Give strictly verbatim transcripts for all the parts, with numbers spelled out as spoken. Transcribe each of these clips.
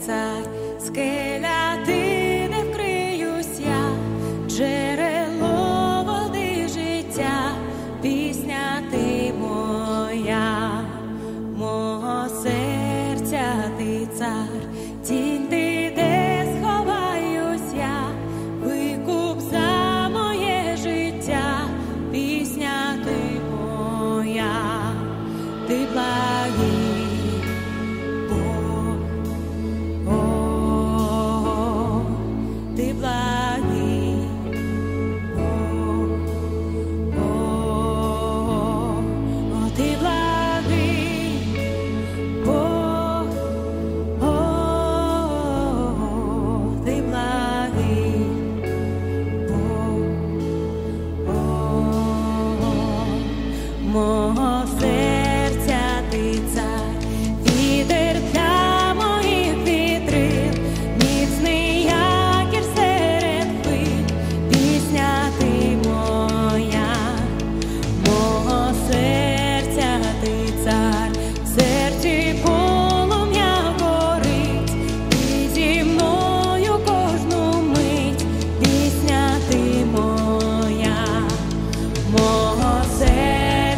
цар, скеля, ти, де вкриюсь я, джерело води життя, пісня ти моя, мого серця ти цар, тінь ти, де сховаюсь я, викуп за моє життя, пісня ти моя, ти благий. Мого серця ти цар, вітер для моїх вітрил, міцний якір серед хвиль, пісня ти моя, мого серця ти цар, в серці полум'я горить, ти зі мною кожну мить, пісня ти моя, мого серця.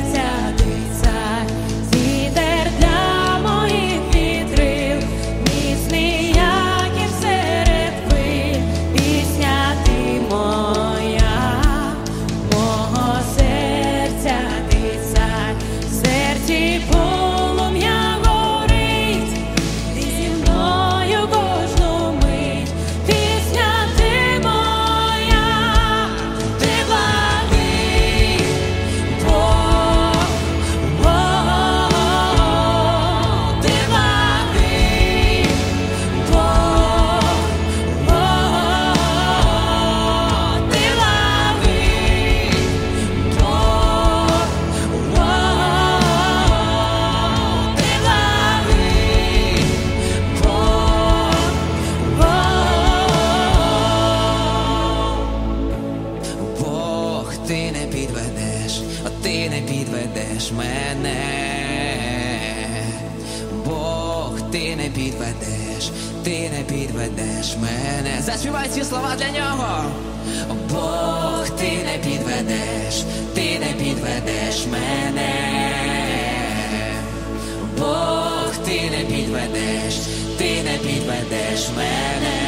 Ти не підведеш, ти не підведеш мене, Бог, ти не підведеш, ти не підведеш мене. Заспівай ці слова для нього. Бог, ти не підведеш, ти не підведеш мене, Бог, ти не підведеш, ти не підведеш мене.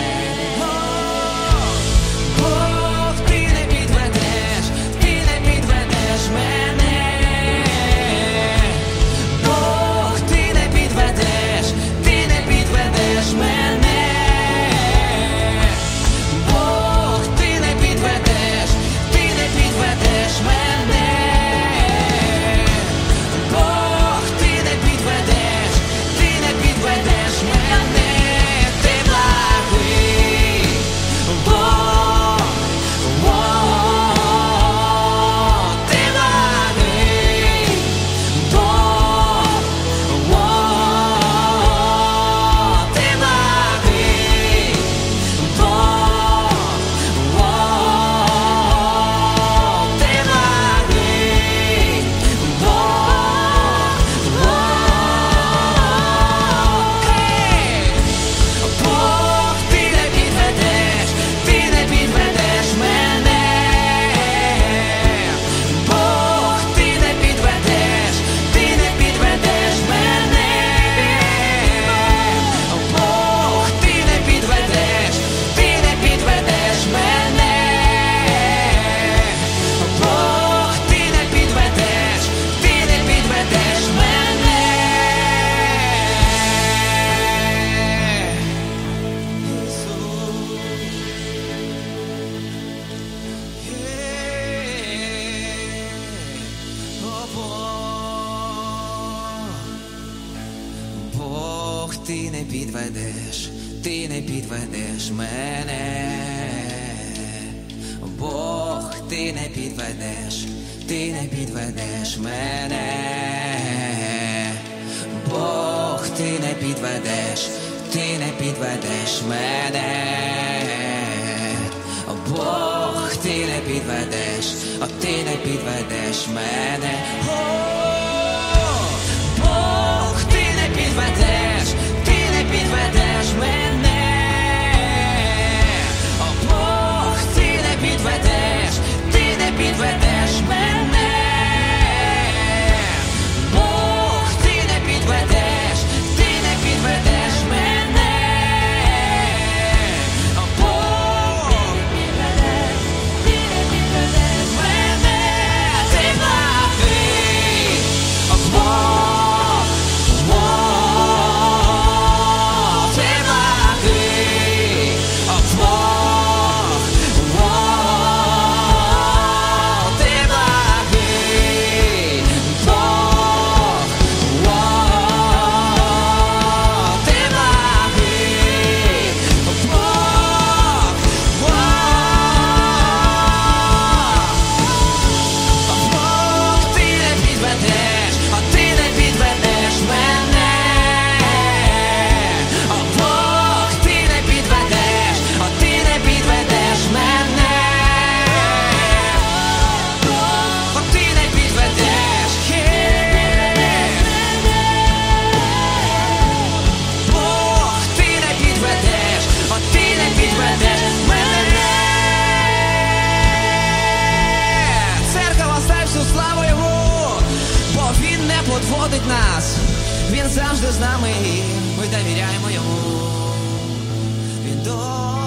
Ти не підведеш, ти не підведеш мене, Бог, ти не підведеш, ти не підведеш мене, Бог, ти не підведеш, ти не підведеш мене, Бог, ти не підведеш, ти не підведеш мене. Бог, ти не підведеш, ти не підведеш мене. слава йому, бо він не подводить нас, він завжди з нами, і ми довіряємо йому. Він до